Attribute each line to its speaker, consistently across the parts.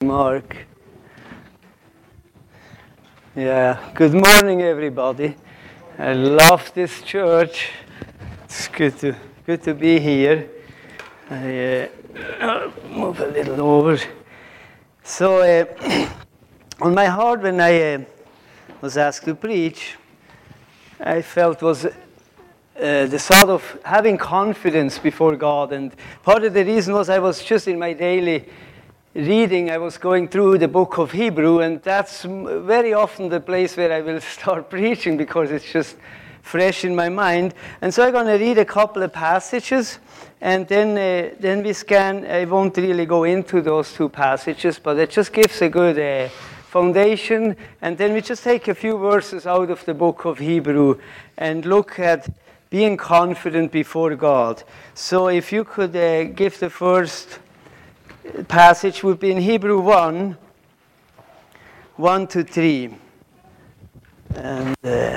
Speaker 1: Mark. Yeah, good morning, everybody. I love this church. It's good to be here. I'll move a little over. So, on my heart, when I was asked to preach, I felt was the thought of having confidence before God. And part of the reason was I was just in my daily reading, I was going through the book of Hebrew, and that's very often the place where I will start preaching because it's just fresh in my mind. And so I'm going to read a couple of passages, and then we scan. I won't really go into those two passages, but it just gives a good foundation. And then we just take a few verses out of the book of Hebrew and look at being confident before God. So if you could give the first passage, would be in Hebrew 1:1-3. And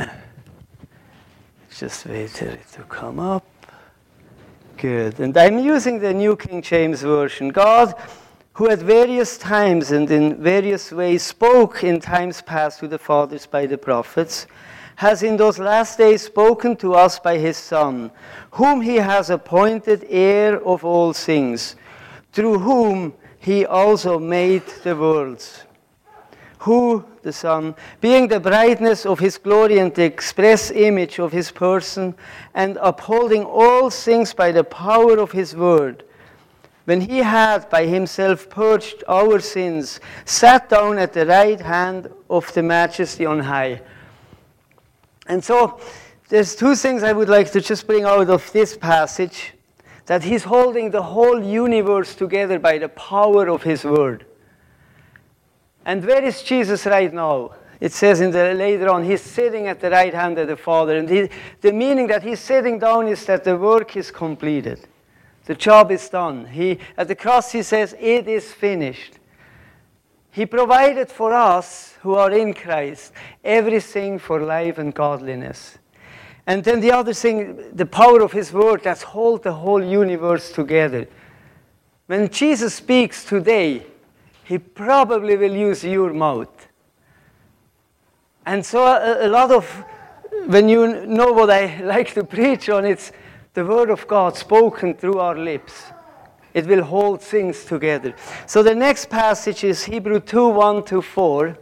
Speaker 1: just wait for it to come up. Good. And I'm using the New King James Version. God, who at various times and in various ways spoke in times past to the fathers by the prophets, has in those last days spoken to us by his Son, whom he has appointed heir of all things, through whom he also made the worlds. Who, the Son, being the brightness of his glory and the express image of his person, and upholding all things by the power of his word, when he had by himself purged our sins, sat down at the right hand of the Majesty on high. And so, there's two things I would like to just bring out of this passage, that he's holding the whole universe together by the power of his word. And where is Jesus right now? It says later on, he's sitting at the right hand of the Father. And the meaning that he's sitting down is that the work is completed. The job is done. At the cross he says, it is finished. He provided for us who are in Christ everything for life and godliness. And then the other thing, the power of his word that holds the whole universe together. When Jesus speaks today, he probably will use your mouth. And so a lot of, when you know what I like to preach on, it's the word of God spoken through our lips. It will hold things together. So the next passage is Hebrew 2:1-4.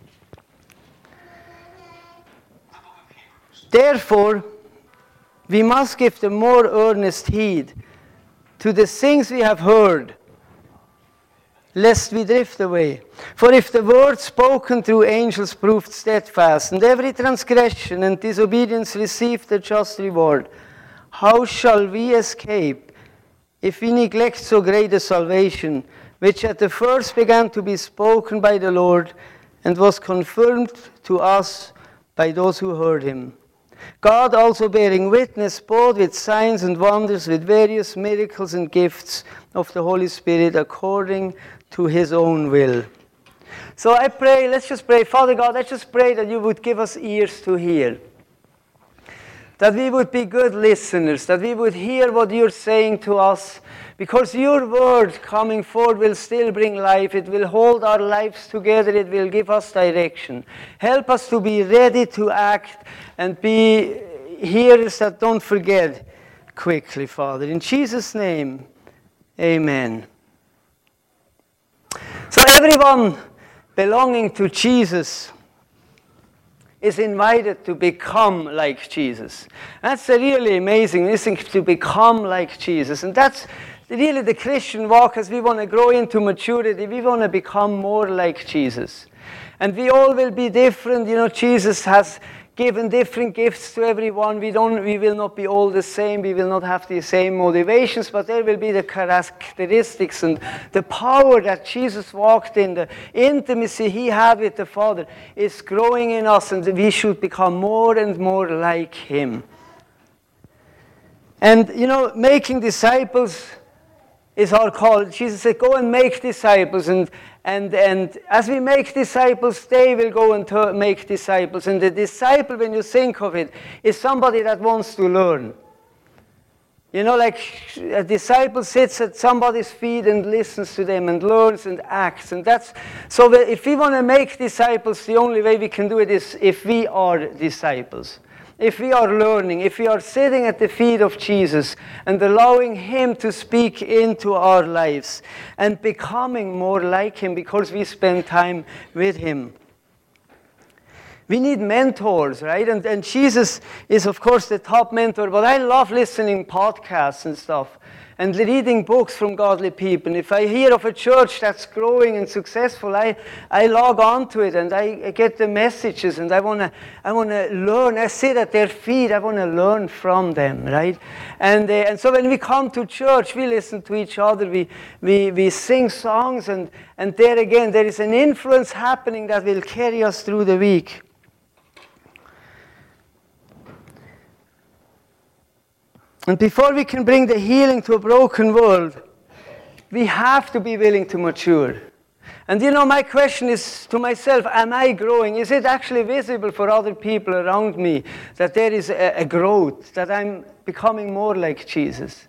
Speaker 1: Therefore, we must give the more earnest heed to the things we have heard, lest we drift away. For if the word spoken through angels proved steadfast, and every transgression and disobedience received a just reward, how shall we escape if we neglect so great a salvation, which at the first began to be spoken by the Lord, and was confirmed to us by those who heard him? God also bearing witness both with signs and wonders, with various miracles and gifts of the Holy Spirit according to his own will. So I pray, let's just pray. Father God, I just pray that you would give us ears to hear. That we would be good listeners, that we would hear what you're saying to us, because your word coming forward will still bring life. It will hold our lives together. It will give us direction. Help us to be ready to act and be hearers that don't forget quickly, Father. In Jesus' name, amen. So everyone belonging to Jesus is invited to become like Jesus. That's a really amazing thing, to become like Jesus. And that's really the Christian walk. As we want to grow into maturity, we want to become more like Jesus. And we all will be different. You know, Jesus has given different gifts to everyone. We will not be all the same. We will not have the same motivations, but there will be the characteristics and the power that Jesus walked in, the intimacy he had with the Father is growing in us, and we should become more and more like him. And, you know, making disciples is our call. Jesus said, go and make disciples. And as we make disciples, they will go and make disciples. And the disciple, when you think of it, is somebody that wants to learn. You know, like a disciple sits at somebody's feet and listens to them and learns and acts. And that's, so if we want to make disciples, the only way we can do it is if we are disciples. If we are learning, if we are sitting at the feet of Jesus and allowing Him to speak into our lives and becoming more like Him because we spend time with Him. We need mentors, right? And Jesus is, of course, the top mentor, but I love listening podcasts and stuff and reading books from godly people. And if I hear of a church that's growing and successful, I log on to it and I get the messages and I want to learn. I sit at their feet. I want to learn from them, right? And so when we come to church, we listen to each other. We sing songs, and there again, there is an influence happening that will carry us through the week. And before we can bring the healing to a broken world, we have to be willing to mature. And you know, my question is to myself, am I growing? Is it actually visible for other people around me that there is a growth, that I'm becoming more like Jesus?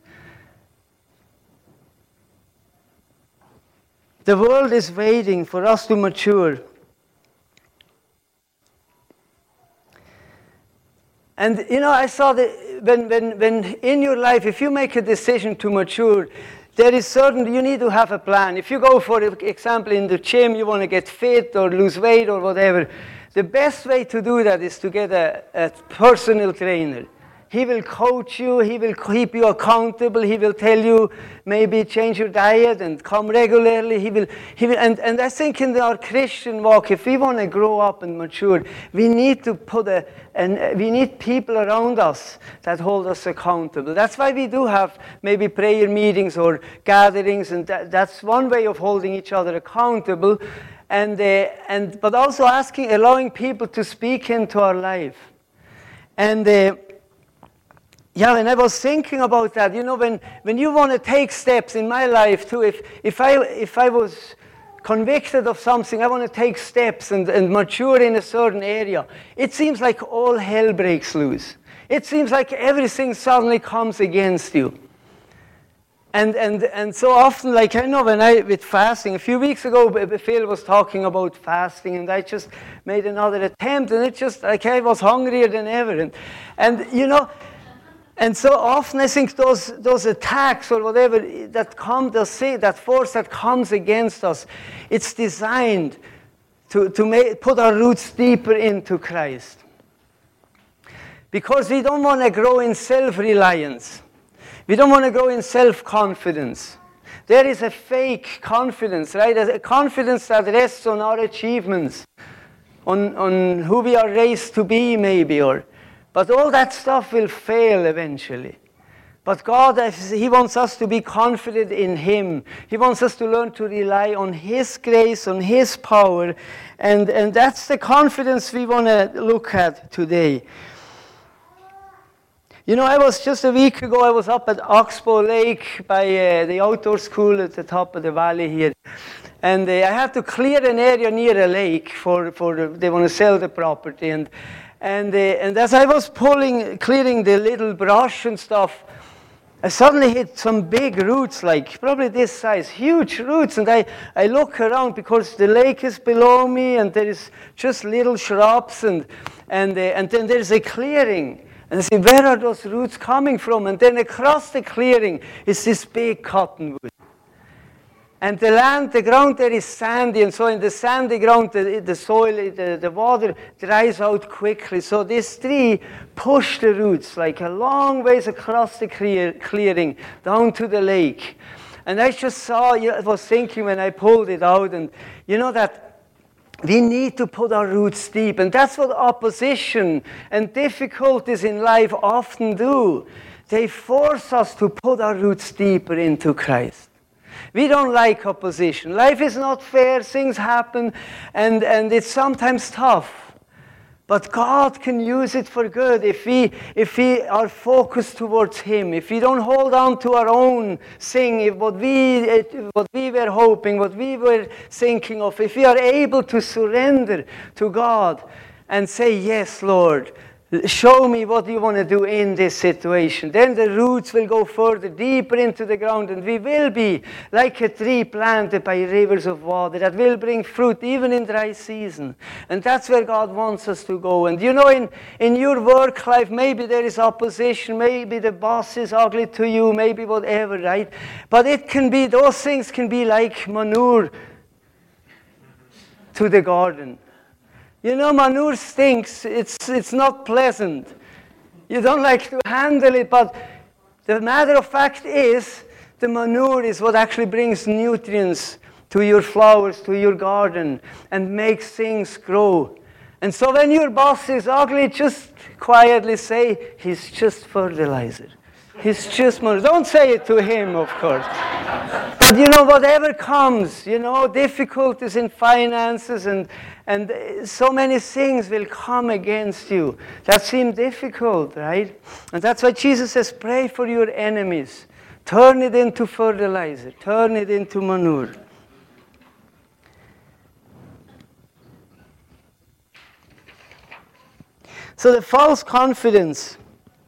Speaker 1: The world is waiting for us to mature. And you know, I saw that when in your life, if you make a decision to mature, there is certain, you need to have a plan. If you go, for example, in the gym, you want to get fit or lose weight or whatever, the best way to do that is to get a personal trainer. He will coach you, he will keep you accountable, he will tell you maybe change your diet and come regularly. He will and I think in our Christian walk, if we want to grow up and mature, we need to we need people around us that hold us accountable. That's why we do have maybe prayer meetings or gatherings, and that's one way of holding each other accountable, but also allowing people to speak into our life. And yeah, when I was thinking about that, you know, when you want to take steps in my life too, if I was convicted of something, I want to take steps and mature in a certain area, it seems like all hell breaks loose. It seems like everything suddenly comes against you. And so often, like I know with fasting, a few weeks ago, Phil was talking about fasting, and I just made another attempt, and it just, like I was hungrier than ever. And you know, and so often I think those attacks or whatever that come, that force that comes against us, it's designed to put our roots deeper into Christ. Because we don't want to grow in self-reliance. We don't want to grow in self-confidence. There is a fake confidence, right? A confidence that rests on our achievements, on who we are raised to be maybe, but all that stuff will fail eventually. But God, He wants us to be confident in Him. He wants us to learn to rely on His grace, on His power. And that's the confidence we want to look at today. You know, I was just a week ago, I was up at Oxbow Lake by the outdoor school at the top of the valley here. And I had to clear an area near a lake they want to sell the property. And as I was clearing the little brush and stuff, I suddenly hit some big roots, like probably this size, huge roots. And I look around because the lake is below me, and there is just little shrubs, and then there's a clearing. And I say, where are those roots coming from? And then across the clearing is this big cottonwood. And the ground there is sandy, and so in the sandy ground, the soil, the water dries out quickly. So this tree pushed the roots like a long ways across the clearing down to the lake. And I just saw, I was thinking when I pulled it out, and you know that we need to put our roots deep. And that's what opposition and difficulties in life often do. They force us to put our roots deeper into Christ. We don't like opposition. Life is not fair, things happen, and it's sometimes tough. But God can use it for good if we are focused towards Him, if we don't hold on to our own thing, what we were hoping, what we were thinking of, if we are able to surrender to God and say, yes, Lord, Show me what you want to do in this situation. Then the roots will go further, deeper into the ground, and we will be like a tree planted by rivers of water that will bring fruit even in dry season. And that's where God wants us to go. And you know, in your work life, maybe there is opposition, maybe the boss is ugly to you, maybe whatever, right? But it can be, those things can be like manure to the garden. You know, manure stinks. It's not pleasant. You don't like to handle it, but the matter of fact is, the manure is what actually brings nutrients to your flowers, to your garden, and makes things grow. And so when your boss is ugly, just quietly say, he's just fertilizer. He's just manure. Don't say it to him, of course. But you know, whatever comes, you know, difficulties in finances and so many things will come against you that seem difficult, right? And that's why Jesus says, pray for your enemies. Turn it into fertilizer. Turn it into manure. So the false confidence.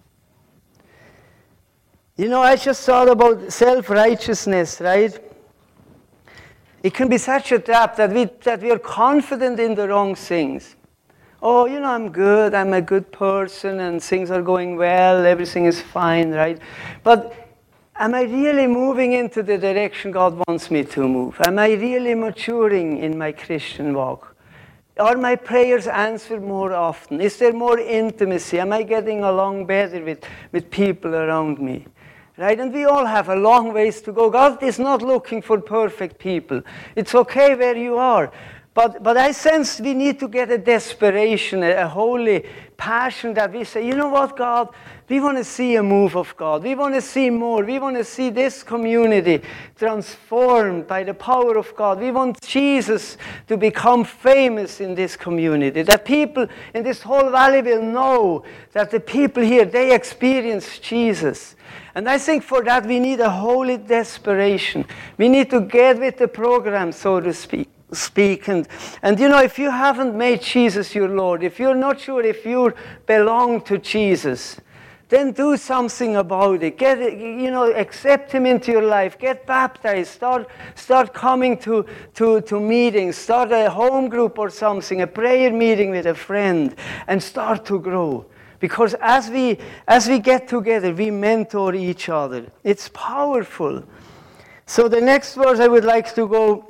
Speaker 1: You know, I just thought about self-righteousness, right? It can be such a trap that we are confident in the wrong things. Oh, you know, I'm good, I'm a good person, and things are going well, everything is fine, right? But am I really moving into the direction God wants me to move? Am I really maturing in my Christian walk? Are my prayers answered more often? Is there more intimacy? Am I getting along better with people around me? Right? And we all have a long ways to go. God is not looking for perfect people. It's okay where you are. But I sense we need to get a desperation, a holy passion that we say, you know what, God? We want to see a move of God. We want to see more. We want to see this community transformed by the power of God. We want Jesus to become famous in this community. That people in this whole valley will know that the people here, they experience Jesus. And I think for that we need a holy desperation. We need to get with the program, so to speak. And you know, if you haven't made Jesus your Lord, if you're not sure if you belong to Jesus, then do something about it. Accept him into your life. Get baptized. Start coming to meetings. Start a home group or something, a prayer meeting with a friend, and start to grow. Because as we get together, we mentor each other. It's powerful. So the next verse I would like to go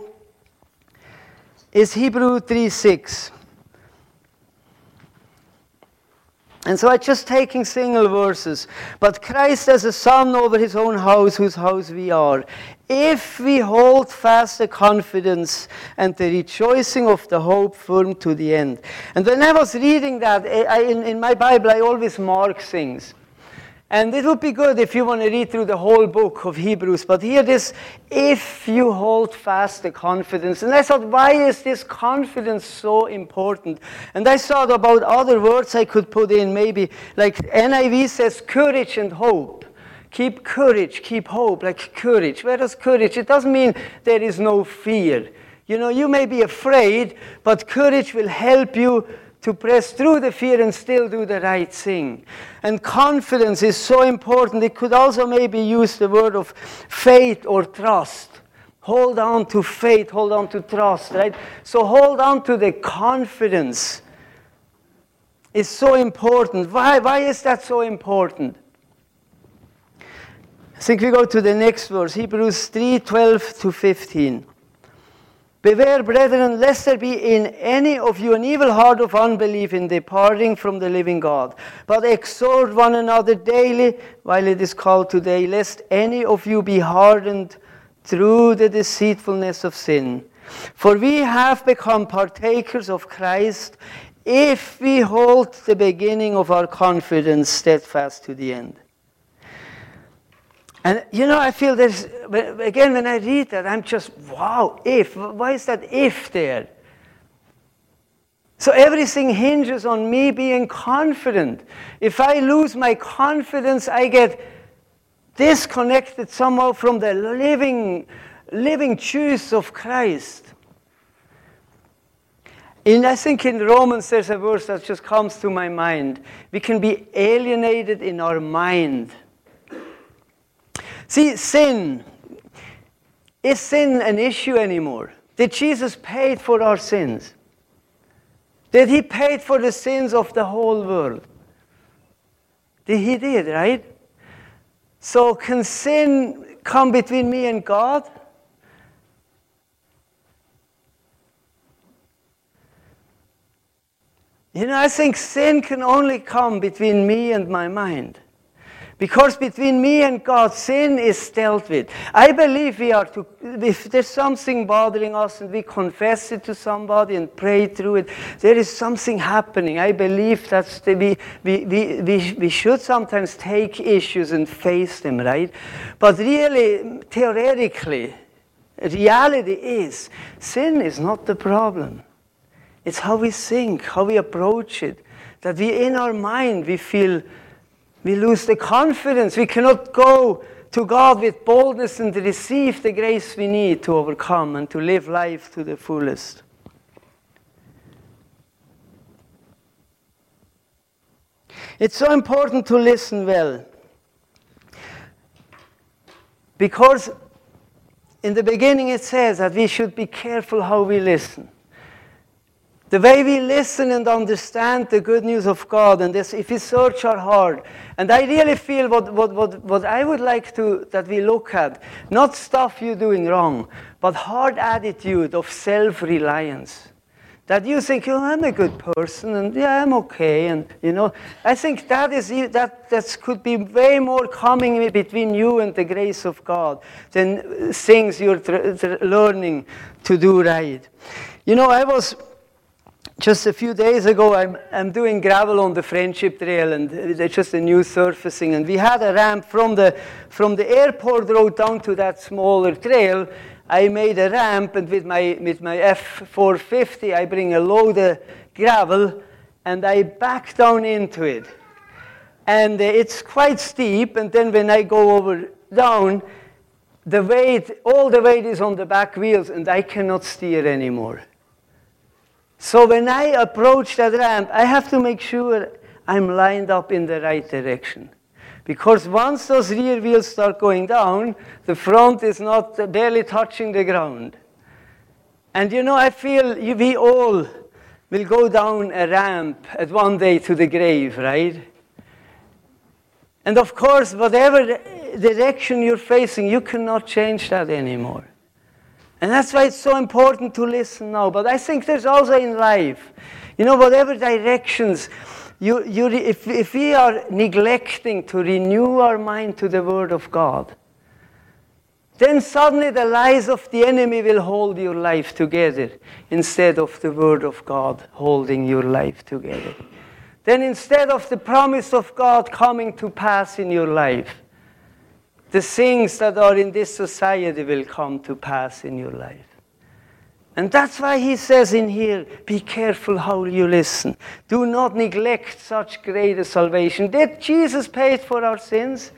Speaker 1: is Hebrews 3:6. And so I'm just taking single verses. But Christ as a son over his own house, whose house we are. If we hold fast the confidence and the rejoicing of the hope firm to the end. And when I was reading that, in my Bible, I always mark things. And it would be good if you want to read through the whole book of Hebrews. But here this, if you hold fast the confidence. And I thought, why is this confidence so important? And I thought about other words I could put in, maybe like NIV says courage and hope. Keep courage, keep hope, like courage. Where does courage? It doesn't mean there is no fear. You know, you may be afraid, but courage will help you to press through the fear and still do the right thing. And confidence is so important. It could also maybe use the word of faith or trust. Hold on to faith, hold on to trust, right? So hold on to the confidence. It's so important. Why is that so important? I think we go to the next verse, Hebrews 3:12-15. Beware, brethren, lest there be in any of you an evil heart of unbelief in departing from the living God. But exhort one another daily, while it is called today, lest any of you be hardened through the deceitfulness of sin. For we have become partakers of Christ, if we hold the beginning of our confidence steadfast to the end. And, you know, I feel this, again, when I read that, I'm just, wow, if. Why is that if there? So everything hinges on me being confident. If I lose my confidence, I get disconnected somehow from the living juice of Christ. I think in Romans there's a verse that just comes to my mind. We can be alienated in our mind. See, sin. Is sin an issue anymore? Did Jesus pay for our sins? Did he pay for the sins of the whole world? He did, right? So can sin come between me and God? I think sin can only come between me and my mind. Because between me and God, sin is dealt with. I believe if there's something bothering us and we confess it to somebody and pray through it, there is something happening. I believe that we should sometimes take issues and face them, right? But really, theoretically, reality is, sin is not the problem. It's how we think, how we approach it. That in our mind, we lose the confidence. We cannot go to God with boldness and receive the grace we need to overcome and to live life to the fullest. It's so important to listen well. Because in the beginning it says that we should be careful how we listen. The way we listen and understand the good news of God, and this, if we search our heart, and I really feel what I would like that we look at, not stuff you're doing wrong, but hard attitude of self-reliance. That you think, I'm a good person, and yeah, I'm okay, and I think that could be way more coming between you and the grace of God than things you're learning to do right. I was. Just a few days ago, I'm doing gravel on the Friendship Trail, and it's just a new surfacing. And we had a ramp from the airport road down to that smaller trail. I made a ramp, and with my F450, I bring a load of gravel, and I back down into it. And it's quite steep, and then when I go down, all the weight is on the back wheels, and I cannot steer anymore. So when I approach that ramp, I have to make sure I'm lined up in the right direction. Because once those rear wheels start going down, the front is not barely touching the ground. And I feel we all will go down a ramp at one day to the grave, right? And of course, whatever direction you're facing, you cannot change that anymore. And that's why it's so important to listen now. But I think there's also in life, whatever directions, if we are neglecting to renew our mind to the Word of God, then suddenly the lies of the enemy will hold your life together instead of the Word of God holding your life together. Then instead of the promise of God coming to pass in your life, the things that are in this society will come to pass in your life. And that's why he says in here, be careful how you listen. Do not neglect such great a salvation. Did Jesus pay for our sins?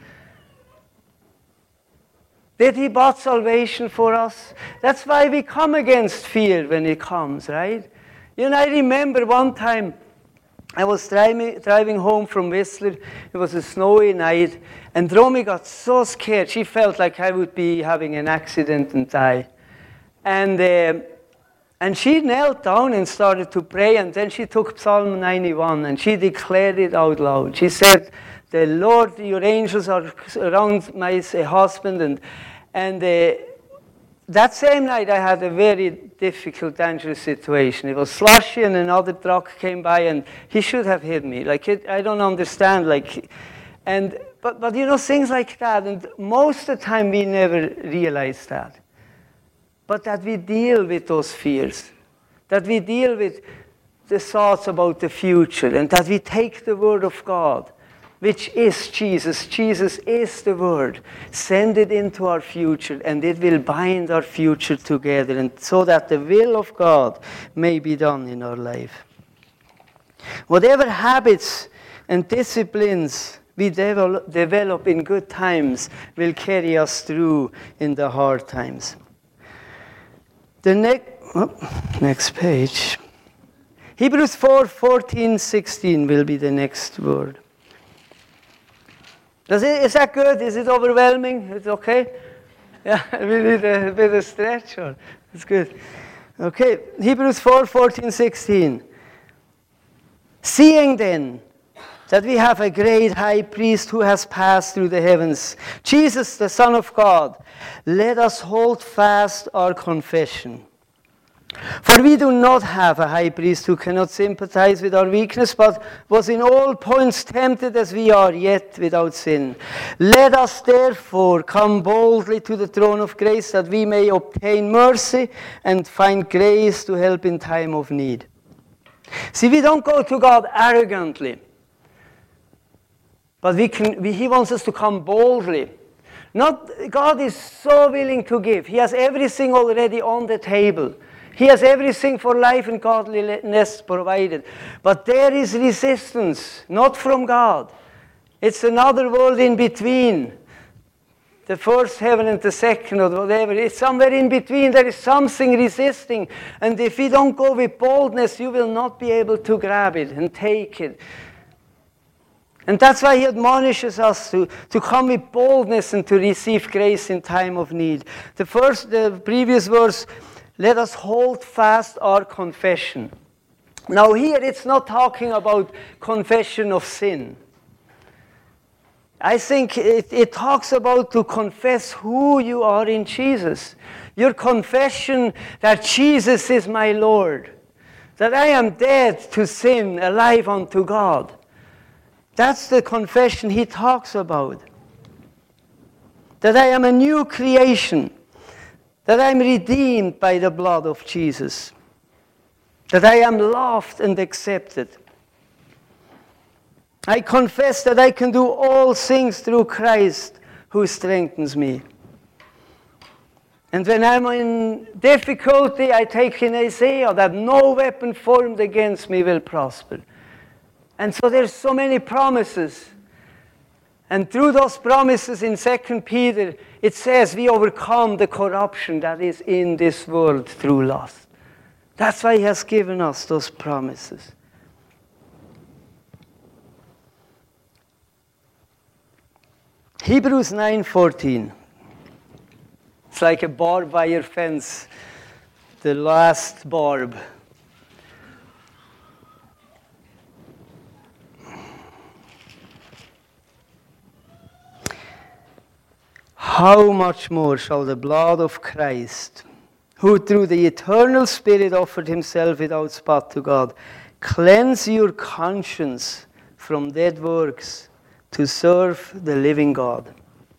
Speaker 1: Did he bought salvation for us? That's why we come against fear when it comes, right? I remember one time, I was driving home from Whistler. It was a snowy night, and Romy got so scared. She felt like I would be having an accident and die. And she knelt down and started to pray, and then she took Psalm 91, and she declared it out loud. She said, the Lord, your angels are around my husband, and that same night I had a very difficult, dangerous situation. It was slushy and another truck came by and he should have hit me. I don't understand. But things like that. And most of the time we never realize that. But that we deal with those fears. That we deal with the thoughts about the future. And that we take the Word of God, which is Jesus. Jesus is the Word. Send it into our future, and it will bind our future together, and so that the will of God may be done in our life. Whatever habits and disciplines we develop in good times will carry us through in the hard times. The next page. Hebrews 4:14-16 will be the next word. Is that good? Is it overwhelming? It's okay? Yeah, we need a bit of stretch. It's good. Okay, Hebrews 4:14-16. Seeing then that we have a great high priest who has passed through the heavens, Jesus, the Son of God, let us hold fast our confession. For we do not have a high priest who cannot sympathize with our weakness, but was in all points tempted as we are, yet without sin. Let us therefore come boldly to the throne of grace, that we may obtain mercy and find grace to help in time of need. See, we don't go to God arrogantly, but He wants us to come boldly. God is so willing to give. He has everything already on the table. He has everything for life and godliness provided. But there is resistance, not from God. It's another world in between. The first heaven and the second, or whatever. It's somewhere in between. There is something resisting. And if you don't go with boldness, you will not be able to grab it and take it. And that's why He admonishes us to come with boldness and to receive grace in time of need. The previous verse, let us hold fast our confession. Now here it's not talking about confession of sin. I think it talks about to confess who you are in Jesus. Your confession that Jesus is my Lord. That I am dead to sin, alive unto God. That's the confession he talks about. That I am a new creation. That I am redeemed by the blood of Jesus. That I am loved and accepted. I confess that I can do all things through Christ who strengthens me. And when I'm in difficulty, I take in Isaiah that no weapon formed against me will prosper. And so there's so many promises. And through those promises in 2 Peter, it says we overcome the corruption that is in this world through lust. That's why He has given us those promises. Hebrews 9:14. It's like a barbed wire fence, the last barb. How much more shall the blood of Christ, who through the eternal Spirit offered Himself without spot to God, cleanse your conscience from dead works to serve the living God.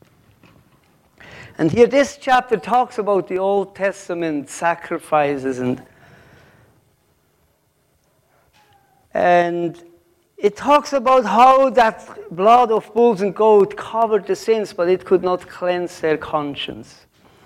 Speaker 1: And here this chapter talks about the Old Testament sacrifices and it talks about how that blood of bulls and goats covered the sins, but it could not cleanse their conscience.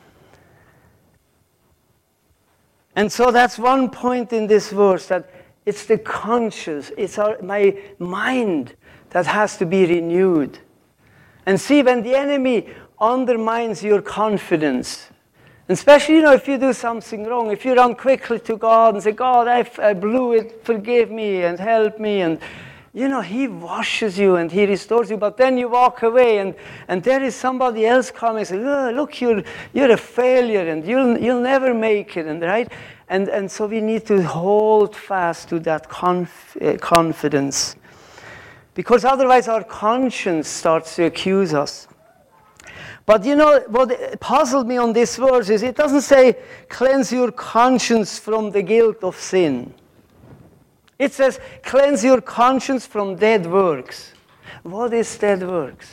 Speaker 1: And so that's one point in this verse, that it's the conscience, it's my mind that has to be renewed. And see, when the enemy undermines your confidence, especially, if you do something wrong, if you run quickly to God and say, God, I blew it, forgive me and help me, and He washes you and He restores you, but then you walk away and there is somebody else coming and says, oh, look, you're a failure and you'll never make it, right? And so we need to hold fast to that confidence, because otherwise our conscience starts to accuse us. But what puzzled me on this verse is it doesn't say cleanse your conscience from the guilt of sin. It says, cleanse your conscience from dead works. What is dead works?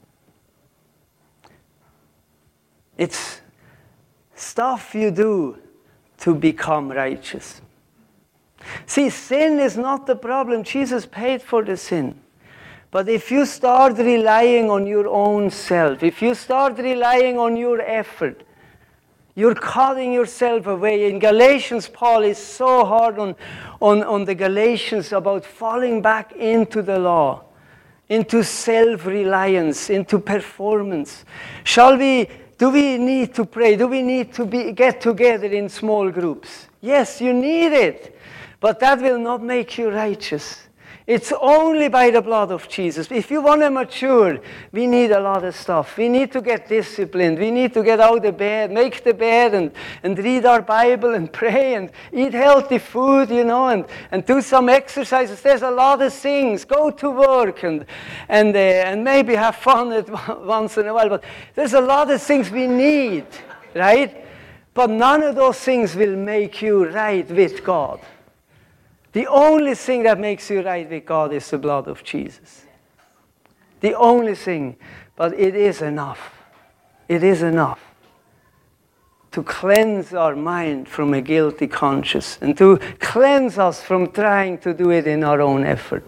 Speaker 1: It's stuff you do to become righteous. See, sin is not the problem. Jesus paid for the sin. But if you start relying on your own self, if you start relying on your effort, you're cutting yourself away. In Galatians, Paul is so hard on the Galatians about falling back into the law, into self-reliance, into performance. Do we need to pray? Do we need to get together in small groups? Yes, you need it. But that will not make you righteous. It's only by the blood of Jesus. If you want to mature, we need a lot of stuff. We need to get disciplined. We need to get out of bed, make the bed, and read our Bible and pray and eat healthy food, you know, and do some exercises. There's a lot of things. Go to work and maybe have fun once in a while. But there's a lot of things we need, right? But none of those things will make you right with God. The only thing that makes you right with God is the blood of Jesus. The only thing. But it is enough. It is enough to cleanse our mind from a guilty conscience and to cleanse us from trying to do it in our own effort.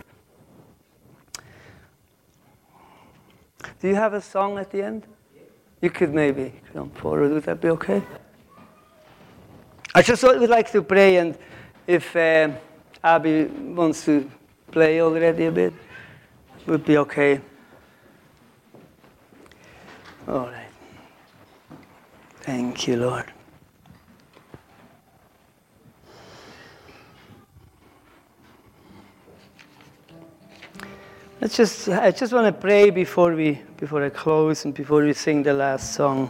Speaker 1: Do you have a song at the end? You could maybe come forward. Would that be okay? I just would like to pray, and if Abby wants to play already a bit, would be okay. All right. Thank you, Lord. I just want to pray before I close and before we sing the last song.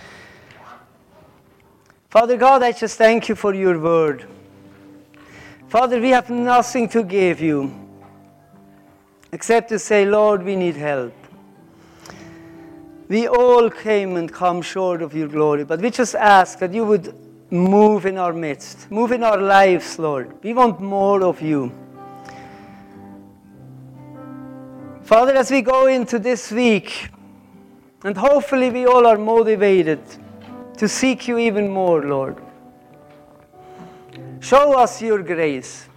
Speaker 1: Father God, I just thank you for your word. Father, we have nothing to give you except to say, Lord, we need help. We all came and come short of your glory, but we just ask that you would move in our midst, move in our lives, Lord. We want more of you. Father, as we go into this week, and hopefully we all are motivated to seek you even more, Lord. Show us your grace.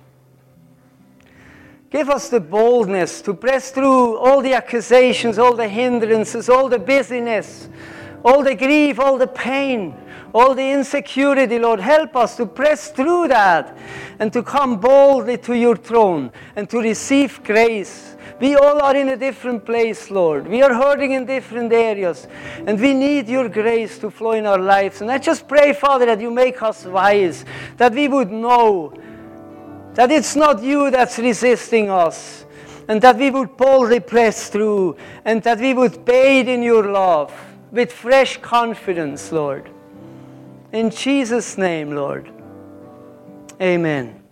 Speaker 1: Give us the boldness to press through all the accusations, all the hindrances, all the busyness, all the grief, all the pain, all the insecurity, Lord. Help us to press through that and to come boldly to your throne and to receive grace. We all are in a different place, Lord. We are hurting in different areas, and we need your grace to flow in our lives. And I just pray, Father, that you make us wise, that we would know that it's not you that's resisting us, and that we would boldly press through, and that we would bathe in your love with fresh confidence, Lord. In Jesus' name, Lord. Amen.